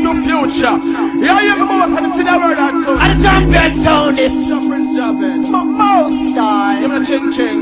to future. Yeah, you know what I'm saying, the word that too. And the champion sound is Most Star. Give me a ching ching.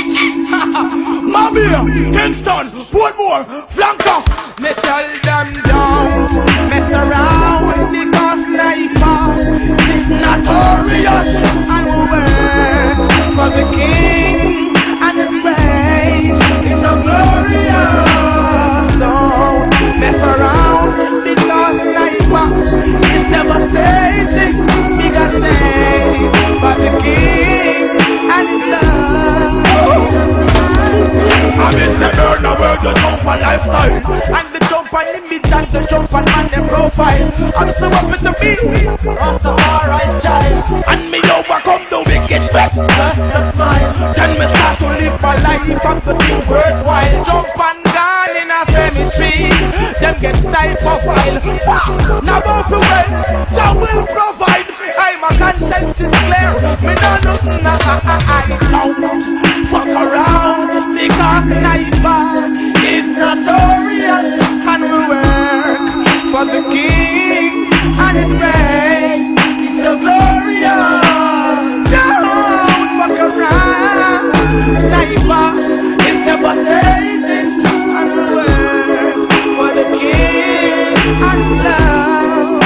Mabia, Kingston, Portmore, Flanker. Me tell them don't mess around because sniper is notorious and we work for the king and his praise is so glorious. Don't mess around because sniper is devastating. We got saved for the king and his love. I miss the burn the world, the jump and lifestyle, and the jump and image and the jump and man and profile. I'm so happy to be Rastafari's child, and me overcome the wicked vex. Just a smile, then me start to live my life and the things worthwhile. Jump and gone in a cemetery, then get type of file. Now go for well, Jah will provide. I'm a conscience is clear. Me no nothing I don't fuck around because sniper is notorious and we work for the king and his praise is so glorious. Don't fuck around, sniper is devastating and we work for the king and his love.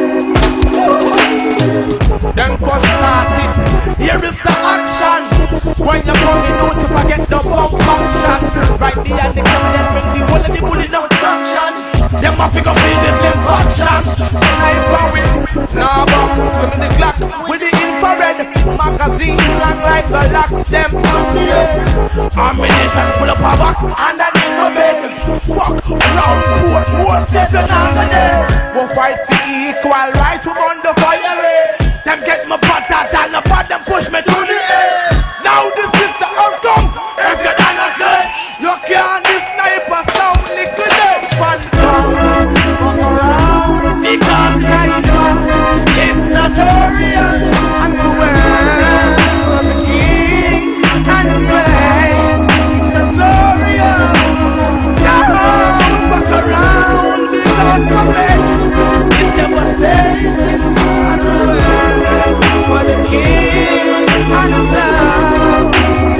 Then first start it, here is the action. When you're going out to forget the pump action. Right behind the camera that bring the whole of the bullet down traction. Them a figure feel the same faction. Sniper with nah back, swim in the clock with the infrared magazine long like the lock. Them ammunition full of havoc and an in my bed. Fuck round Portmore, 7 hours a day. We'll fight for equal rights, we burn the fire. Them get my butter and the pot, them push me to the air. Now this is the outcome. If you done a good, you can't this sniper sound liquidate and come. Fuck around because sniper is notorious and we work for the king and his praise is so glorious. Don't fuck around because my bed is devastating and we work for the king and his love.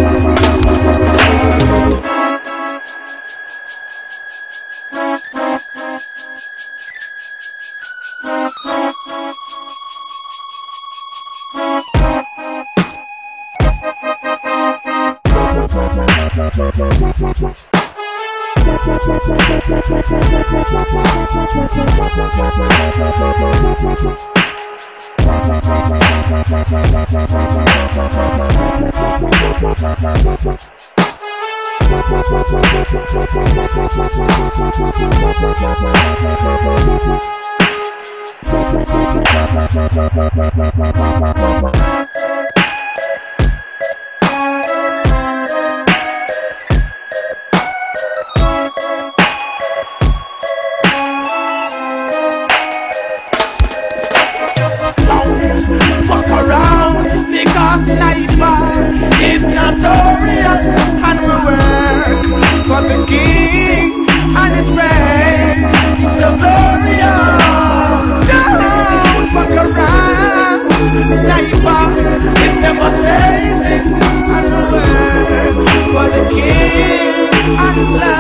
Fuck around because sniper is notorious and we work for the king and his praise is so glorious. Don't fuck around, sniper is devastating and we work for the king and his love.